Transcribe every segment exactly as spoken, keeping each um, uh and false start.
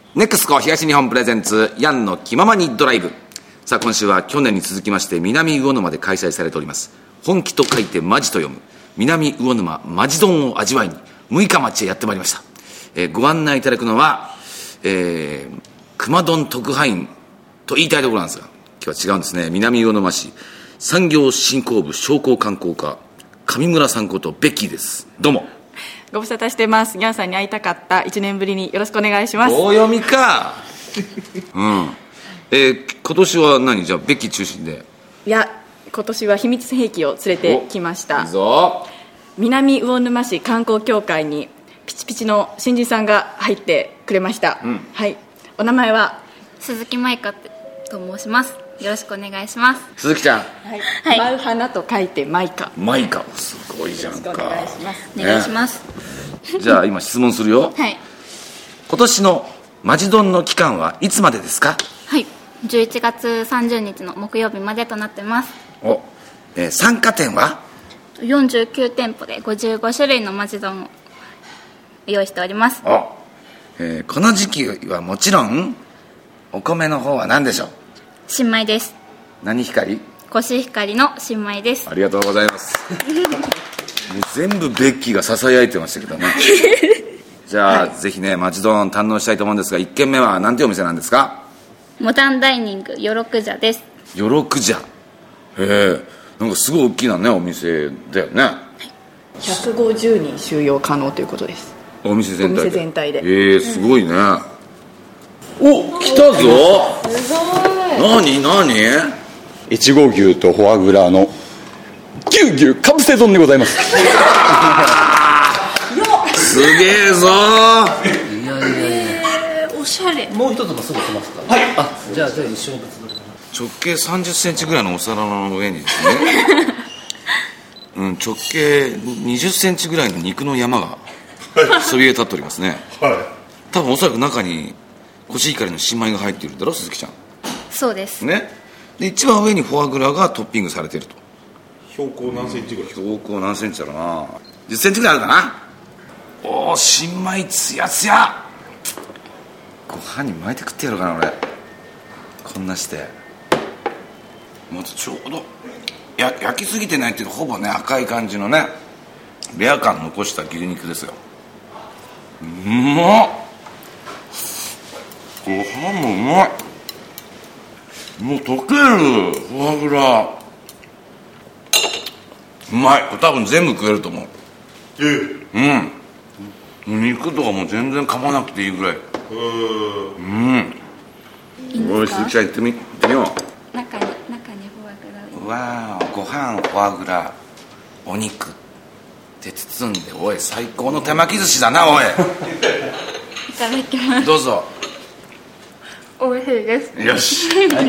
ネクスコ東日本プレゼンツヤンの気ままにドライブ。さあ今週は去年に続きまして南魚沼で開催されております本気と書いてマジと読む南魚沼マジ丼を味わいに六日町へやってまいりました。えー、ご案内いただくのは、えー、熊丼特派員と言いたいところなんですが、今日は違うんですね。南魚沼市産業振興部商工観光課上村さんことベッキーです。どうも。 ご無沙汰してます。ヤンさんに会いたかった。いちねんぶりによろしくお願いします。 大読みかうんえー、今年は何じゃあベッキー中心で。 いや、今年は秘密兵器を連れてきました。 いいぞ。 南魚沼市観光協会にピチピチの新人さんが入ってくれました、うん、はい。お名前は鈴木舞香と申します。よろしくお願いします。 鈴木ちゃん、はいはい、舞う花と書いて舞香。 舞香すごいじゃんか。 お願いします。 お願いします、 ね、じゃあ今質問するよ。 はい。 今年のマジ丼の期間はいつまでですか？ はい、じゅういちがつさんじゅうにちの木曜日までとなってます。 お、えー、参加店はよんじゅうきゅうてんぽでごじゅうごしゅるいのマジ丼を用意しております。 お、えー、この時期はもちろんお米の方は何でしょう？ 新米です。 何光？ コシヒカリの新米です。 ありがとうございますもう全部ベッキーがささやいてましたけどねじゃあ、はい、ぜひねマジ丼堪能したいと思うんですが、いっけんめは何ていうお店なんですか？ モダンダイニングよろくじゃです。 よろくじゃ。へえ、なんかすごい大きなねお店だよね、はい、 ひゃくごじゅうにん収容可能ということです。 お店全体で。 お店全体で。 えー、すごいね、うん、お、来たぞ。すごい。何何？ 越後牛とフォアグラの牛牛かぶせ丼でございますすげえぞ。 いやいやいや、 えー、おしゃれ。 もう一つもすぐ来ますか？ はい。 あ、じゃあじゃあ一緒に別撮り。 直径さんじゅっセンチぐらいのお皿の上にですねうん、直径にじゅっセンチぐらいの肉の山がそびえ立っておりますね。はい。多分おそらく中にコシヒカリの新米が入っているんだろ鈴木ちゃん。 そうですね。で一番上にフォアグラがトッピングされていると。 標高何センチぐらい？ 標高何センチだろうな。じゅっセンチぐらいあるかな。おお、新米ツヤツヤ。ご飯に巻いて食ってやるかな俺。こんなしてまずちょうどや焼きすぎてないっていうかほぼね赤い感じのねレア感残した牛肉ですよ。うまっ。ご飯もうまい。もう溶けるフォアグラうまい。これ多分全部食えると思う。 ええ、 うん、肉とかも全然噛まなくていいぐらい。うん。 いいんですか？ おい鈴木ちゃん行ってみ、行ってみよう。 中に中にフォアグラ。 わー、ご飯フォアグラお肉で包んで、おい最高の手巻き寿司だなおいいただきます。 どうぞ。 おいしいです。 よし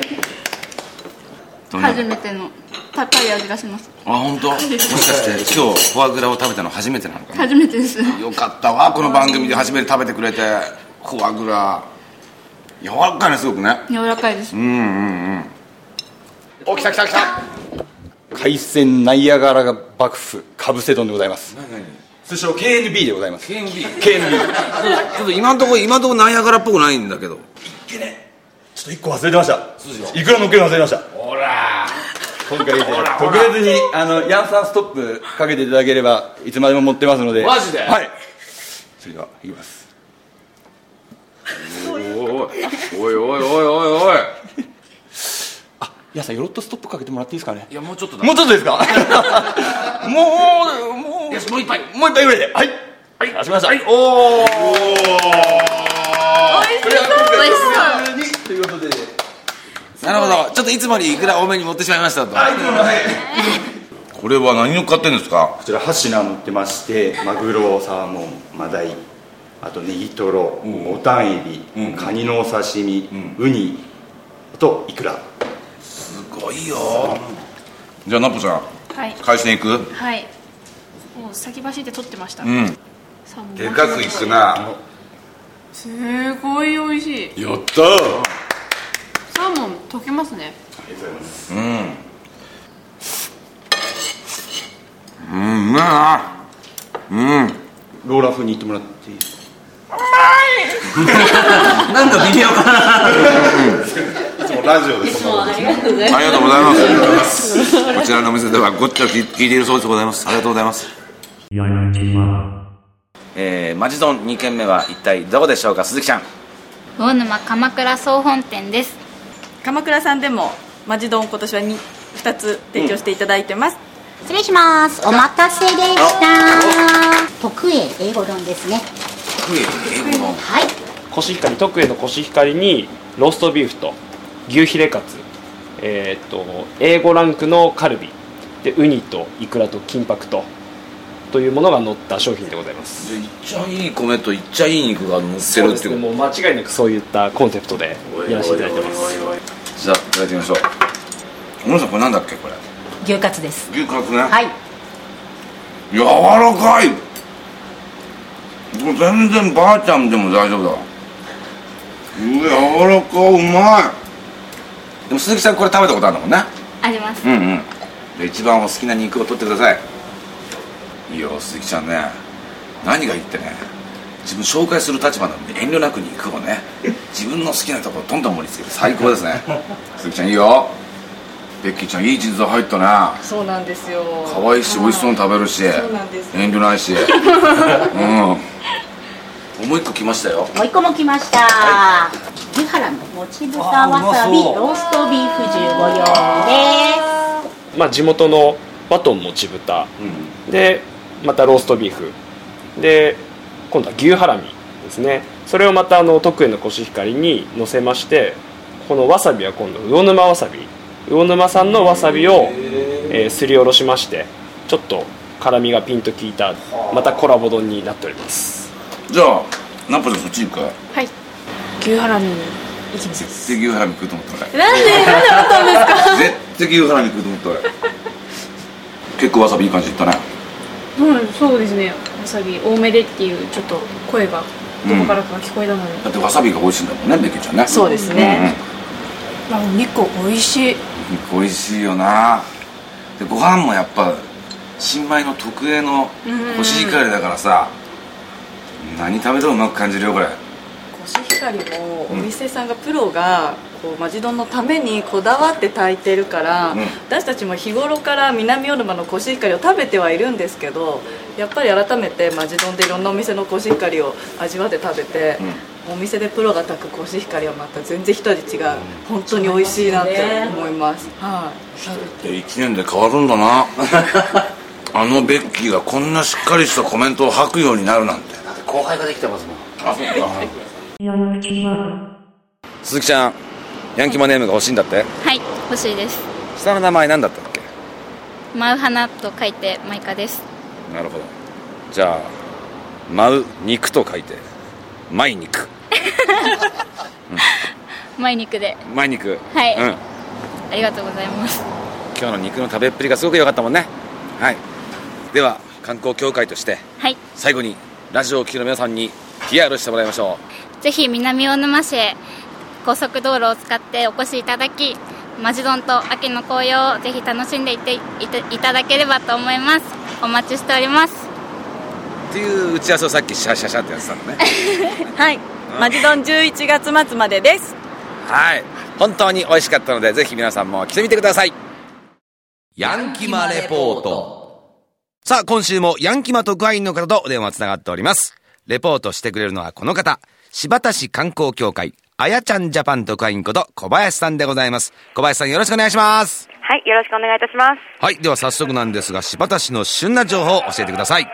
初めての高い味がします。 あ、本当？もしかして今日フォアグラを食べたの初めてなのかな？ 初めてです。 よかったわ、この番組で初めて食べてくれて。フォアグラ柔らかいね、すごくね。 柔らかいです。 うんうんうん。お、来た来た来た。 海鮮ナイアガラ幕府かぶせ丼でございます。 何何？ 通称 ケーエヌビー でございます。 ケーエヌビー？ ケーエヌビーちょっと今のところ今のところナイアガラっぽくないんだけど。 いけね、ちょっといっこ忘れてました。いくら乗っけるの忘れてました。 ほら今回で特別にあのヤンさんストップかけていただければいつまでも持ってますので。 マジで？ はい。それではいきます。 おいおいおいおいおいおい。 あ、ヤンさんヨロットストップかけてもらっていいですかね？ いやもうちょっとだ。 もうちょっとですか？もうもうよし、もう一杯もう一杯ぐらいで。はいはい、かしこました。はい、 おお。 美味しそう。 ということで、 なるほど。ちょっといつもよりいくら多めに持ってしまいましたと。 はい、はい。 これは何を買ってんですか？ こちらはち品乗ってまして、マグロ、サーモン、マダイ、あとネギトロ、ボタンエビ、うん、カニのお刺身、うん、ウニ、あとイクラ。 すごいよ。じゃあナポちゃん、 はい、 海鮮いく？ はい。もう先走って取ってました。 うん。でかくいくな。 すごい美味しい。 やったー。 サーモン溶けますね。 ありがとうございます。 うん。うん、うまいな。うん。 ローラー風にいってもらっていいですか？ うまい。 なんか微妙かな。 いつもラジオでそんなことありがとうございありがとうございます。こちらのお店ではごっちゃ聞いているそうでございます。ありがとうございます。えー、マジ丼に軒目は一体どこでしょうか、鈴木ちゃん。 魚沼鎌倉総本店です。 鎌倉さんでもマジ丼今年は 2, 2つ提供していただいてます、 うん、失礼します。お待たせでした。特営英語丼ですね。 特営英語丼。 はい。 コシヒカリ、特営のコシヒカリにローストビーフと牛ヒレカツ、えー、っと英語ランクのカルビでウニとイクラと金箔とというものが乗った商品でございます。 いっちゃいい米といっちゃいい肉が乗ってるっていう。 そうですね、もう間違いなくそういったコンセプトでやらせていただいてます。 じゃあいただいてみましょう。小野さん、これなんだっけ、これ。 牛カツです。 牛カツね。 はい。 柔らかい。もう全然ばあちゃんでも大丈夫だ。うわ、柔らかい、うまい。でも鈴木さんこれ食べたことあるんだもんね。 あります。 うんうん。で一番お好きな肉を取ってください。いいよ鈴木ちゃんね。何がいいってね、自分紹介する立場なんで遠慮なく肉をね、自分の好きなところどんどん盛り付けて最高ですね。鈴木ちゃんいいよ。ベッキーちゃんいい人材入ったね。 そうなんですよ。 可愛いし美味しそうに食べるし、 そうなんです。 遠慮ないし。うん。もう一個来ましたよ。 もう一個も来ました。はい、牛ハラミ、もち豚わさび、ローストビーフじゅうご用です。 まあ地元のバトンもち豚、うん、でまたローストビーフで今度は牛ハラミですね。それをまたあの特営のコシヒカリに乗せまして、このわさびは今度魚沼わさび、魚沼産のわさびを、えー、すりおろしまして、ちょっと辛みがピンと効いたまたコラボ丼になっております。 じゃあナンパでそっち行くか。 はい、牛ハラミ行きます。 絶対牛ハラミ食うと思った俺。 なんでなんでだったんですか。 絶対牛ハラミ食うと思った俺。結構わさびいい感じいったね。 うん、そうですね。わさび多めでっていうちょっと声がどこからか聞こえたので、うん、 だってわさびが美味しいんだもんね、ベッキーちゃんね。 そうですね、 うんうん、お肉美味しい。 肉美味しいよな。でご飯もやっぱ新米の特営のコシヒカリだからさ、何食べてもうまく感じるよこれ。 コシヒカリもお店さんがプロがこうマジ丼のためにこだわって炊いてるから、うん、私たちも日頃から南魚沼のコシヒカリを食べてはいるんですけど、やっぱり改めてマジ丼でいろんなお店のコシヒカリを味わって食べて、うん、お店でプロが炊くコシヒカリはまた全然一味違う、本当に美味しいなって思います。はい、 いちねんで変わるんだな。あのベッキーがこんなしっかりしたコメントを吐くようになるなんて。 だって後輩ができてますもん。 あ、そうか。鈴木ちゃん、ヤンキマネームが欲しいんだって。 はい、欲しいです。 下の名前何だったっけ。 舞う花と書いてマイカです。 なるほど。じゃあ舞う肉と書いてマイ肉。 うん、マイ肉で。 マイ肉。 はい、 うん、 ありがとうございます。 今日の肉の食べっぷりがすごく良かったもんね。はい。では観光協会として、はい、最後にラジオを聴きの皆さんに ピーアール してもらいましょう。ぜひ南魚沼市へ高速道路を使ってお越しいただき、マジ丼と秋の紅葉をぜひ楽しんでいっていただければと思います。お待ちしておりますっていう打ち合わせをさっきシャシャシャってやってたのね。 はい、マジ丼じゅういちがつ末までです。 はい、本当に美味しかったのでぜひ皆さんも来てみてください。ヤンキマレポート。さあ今週もヤンキマ特派員の方とお電話つながっております。レポートしてくれるのはこの方、新発田市観光協会あやちゃんジャパン特派員こと小林さんでございます。小林さんよろしくお願いします。 はい、よろしくお願いいたします。 はい、では早速なんですが新発田市の旬な情報を教えてください。 はい、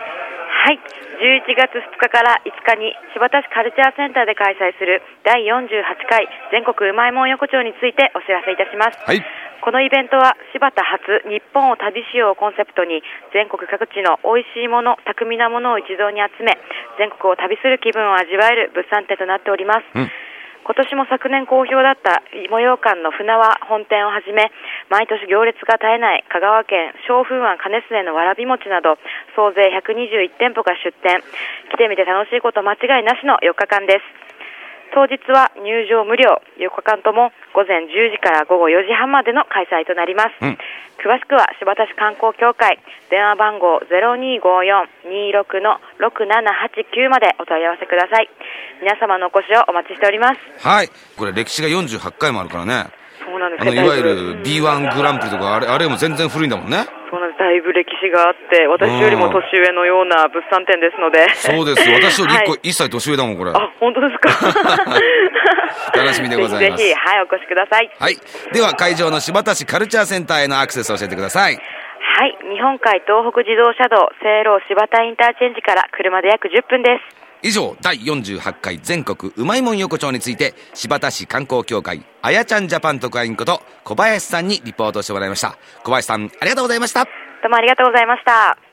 じゅういちがつふつかからいつかに新発田市カルチャーセンターで開催するだいよんじゅうはちかい全国うまいもん横丁についてお知らせいたします。はい、このイベントは新発田発日本を旅しようをコンセプトに全国各地の美味しいもの、巧みなものを一堂に集め全国を旅する気分を味わえる物産展となっております。うん、今年も昨年好評だった芋ようかんの船輪本店をはじめ毎年行列が絶えない香川県小風庵金須のわらび餅など総勢ひゃくにじゅういちてんぽが出店。来てみて楽しいこと間違いなしのよっかかんです。当日は入場無料、よっかかんとも午前じゅうじから午後よじはんまでの開催となります。うん、 詳しくは新発田市観光協会電話番号 ゼロにーごーよん にーろく のろくななはちきゅうまでお問い合わせください。皆様のお越しをお待ちしております。 はい、これ歴史がよんじゅうはちかいもあるからね。 そうなんです。 あのいわゆる ビーワン グランプリとかあれ、あれも全然古いんだもんね。 そうなんです。だいぶ歴史があって私よりも年上のような物産展ですので。 そうです。私よりいっこ、はい、いっさい年上だもんこれ。 あ、本当ですか。 楽しみでございます。 ぜひぜひ、はい、お越しください。 はい、では会場の新発田市カルチャーセンターへのアクセスを教えてください。 はい、日本海東北自動車道西路新発田インターチェンジから車で約じゅっぷんです。 以上、だいよんじゅうはちかい全国うまいもん横丁について新発田市観光協会あやちゃんジャパン特派員こと小林さんにリポートしてもらいました。小林さん、ありがとうございました。 どうもありがとうございました。